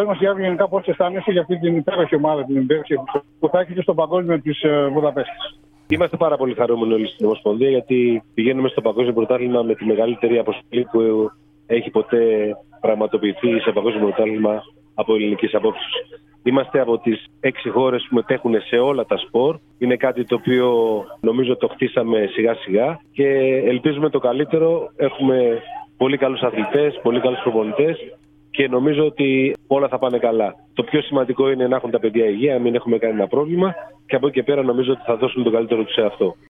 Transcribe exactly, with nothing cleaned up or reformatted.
πες μας γενικά πώς αισθάνεσαι για αυτή την υπέροχη ομάδα, την υπέροχη που θα έχετε στο παγκόσμιο της Βουδαπέστης. Είμαστε πάρα πολύ χαρούμενοι όλοι στην Ομοσπονδία, γιατί πηγαίνουμε στο Παγκόσμιο Πρωτάθλημα με τη μεγαλύτερη αποστολή που έχει ποτέ πραγματοποιηθεί σε Παγκόσμιο Πρωτάθλημα από ελληνικής απόψης. Είμαστε από τις έξι χώρες που μετέχουν σε όλα τα σπορ. Είναι κάτι το οποίο νομίζω το χτίσαμε σιγά σιγά και ελπίζουμε το καλύτερο. Έχουμε πολύ καλούς αθλητές, πολύ καλούς προπονητές και νομίζω ότι όλα θα πάνε καλά. Το πιο σημαντικό είναι να έχουν τα παιδιά υγεία, να μην έχουμε κανένα πρόβλημα και από εκεί και πέρα νομίζω ότι θα δώσουν το καλύτερο τους σε αυτό.